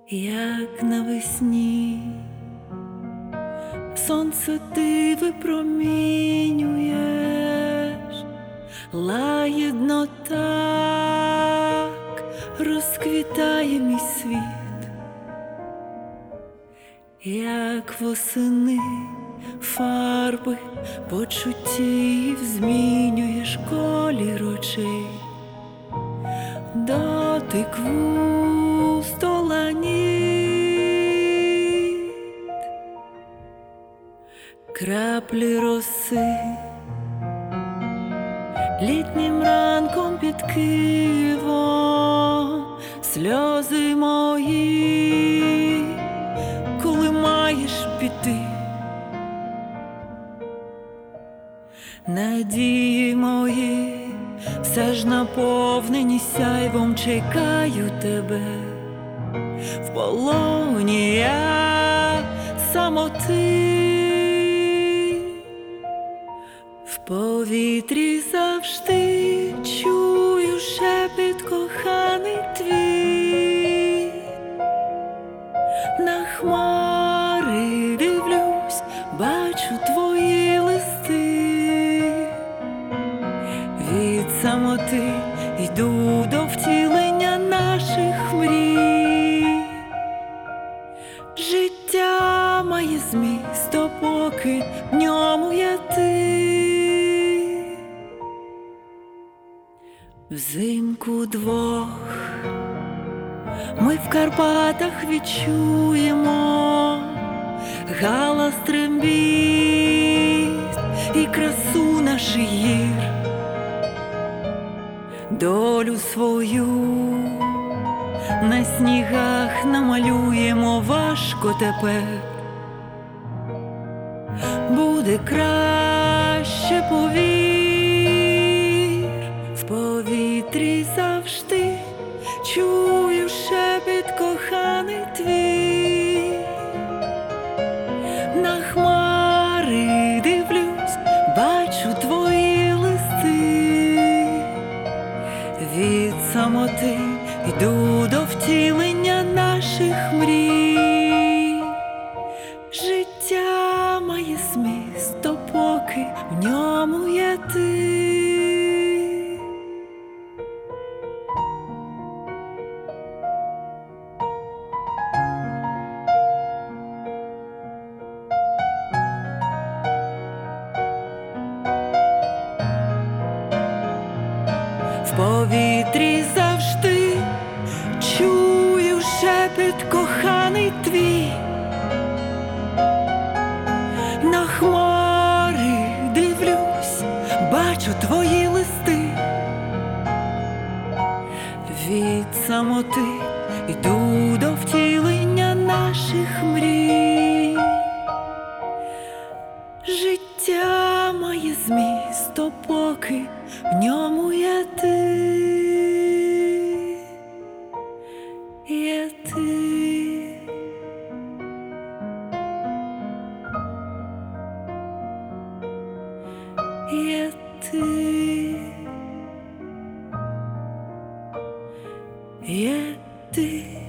як навесні, сонце ти випромінюєш, лагідно так розквітає мій світ, як восени фарби почуттів змінюєш колір очей, дотик вуст долоні, краплі роси літнім ранком під Києвом, сльози мої, коли маєш піти, надії мої все ж наповнені сяйвом, чекаю тебе в полоні я самоти, в повітрі завжди чую шепіт коханий твій, на хмари дивлюсь, бачу твої листи, від самоти йду до втілення наших мрій. Життя має зміст, допоки в ньому є ти. Взимку двох ми в Карпатах відчуємо галас трембіт і красу наших гір, долю свою на снігах намалюємо, важко тепер буде краще, повір, в повітрі завжди чую шепіт коханий твій, на хмари дивлюсь, бачу твої листи, від самоти йду до втілення наших мрій. Життя має зміст, допоки в ньому є ти. В повітрі завжди чую шепіт коханий твій, на хмари дивлюсь, бачу твої листи, від самоти йду до втілення наших мрій. Життя має зміст, допоки в ньому є ти, є ти. Є ти, є ти.